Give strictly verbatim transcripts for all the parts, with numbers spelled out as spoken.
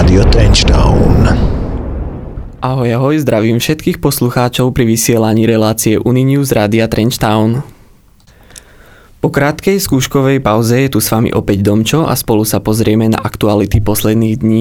Rádio Trenchtown. Ahoj, ahoj, zdravím všetkých poslucháčov pri vysielaní relácie Uninews Rádia Trenchtown. Po krátkej skúškovej pauze je tu s vami opäť Domčo a spolu sa pozrieme na aktuality posledných dní.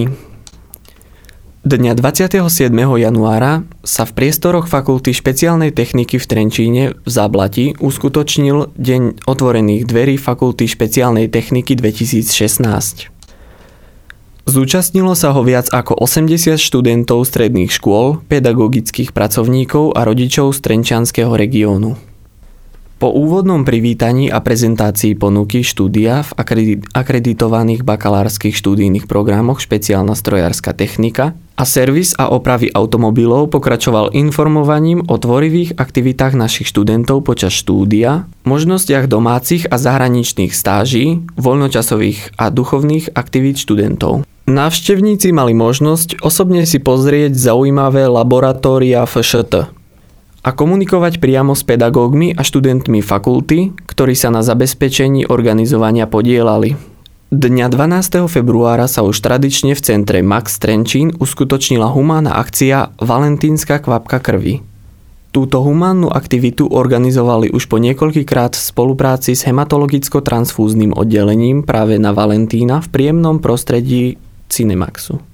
Dňa dvadsiateho siedmeho januára sa v priestoroch Fakulty špeciálnej techniky v Trenčíne v Záblati uskutočnil Deň otvorených dverí Fakulty špeciálnej techniky dvetisícšestnásť. Zúčastnilo sa ho viac ako osemdesiat študentov stredných škôl, pedagogických pracovníkov a rodičov z trenčianskeho regiónu. Po úvodnom privítaní a prezentácii ponuky štúdia v akreditovaných bakalárskych študijných programoch špeciálna strojárska technika a servis a opravy automobilov pokračoval informovaním o tvorivých aktivitách našich študentov počas štúdia, možnostiach domácich a zahraničných stáží, voľnočasových a duchovných aktivít študentov. Návštevníci mali možnosť osobne si pozrieť zaujímavé laboratória ef š té a komunikovať priamo s pedagógmi a študentmi fakulty, ktorí sa na zabezpečení organizovania podielali. Dňa dvanásteho februára sa už tradične v centre Max Trenčín uskutočnila humánna akcia Valentínska kvapka krvi. Túto humánnu aktivitu organizovali už po niekoľkýkrát v spolupráci s hematologicko-transfúzným oddelením práve na Valentína v príjemnom prostredí Cinemaxu.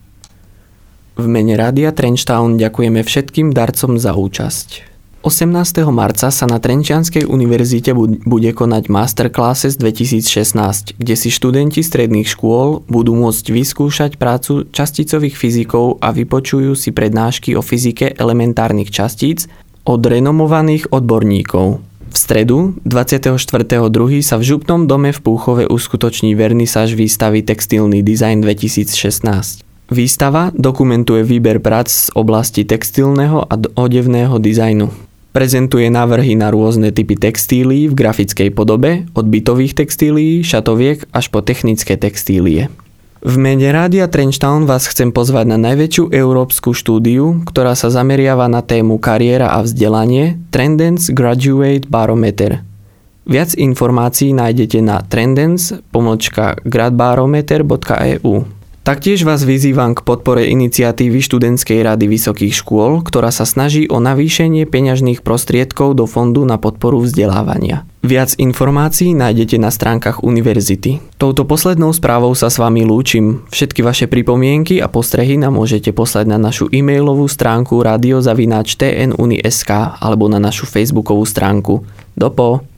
V mene Rádia Trenchtown ďakujeme všetkým darcom za účasť. osemnásteho marca sa na Trenčianskej univerzite bude konať Masterclasses dvetisícšestnásť, kde si študenti stredných škôl budú môcť vyskúšať prácu časticových fyzikov a vypočujú si prednášky o fyzike elementárnych častíc od renomovaných odborníkov. V stredu dvadsiateho štvrtého druhého sa v Župnom dome v Púchove uskutoční vernisáž výstavy Textilný dizajn dvetisícšestnásť. Výstava dokumentuje výber prác z oblasti textilného a odevného dizajnu. Prezentuje návrhy na rôzne typy textílií v grafickej podobe, od bytových textílií, šatoviek až po technické textílie. V mene Rádia Trenchtown vás chcem pozvať na najväčšiu európsku štúdiu, ktorá sa zameriava na tému kariéra a vzdelanie Trendence Graduate Barometer. Viac informácií nájdete na trendence pomlčka gradbarometer bodka e u. Taktiež vás vyzývam k podpore iniciatívy Študentskej rady vysokých škôl, ktorá sa snaží o navýšenie peňažných prostriedkov do fondu na podporu vzdelávania. Viac informácií nájdete na stránkach univerzity. Touto poslednou správou sa s vami lúčim. Všetky vaše pripomienky a postrehy nám môžete poslať na našu e-mailovú stránku radio zavináč t n uni bodka es ká alebo na našu facebookovú stránku. Dopo!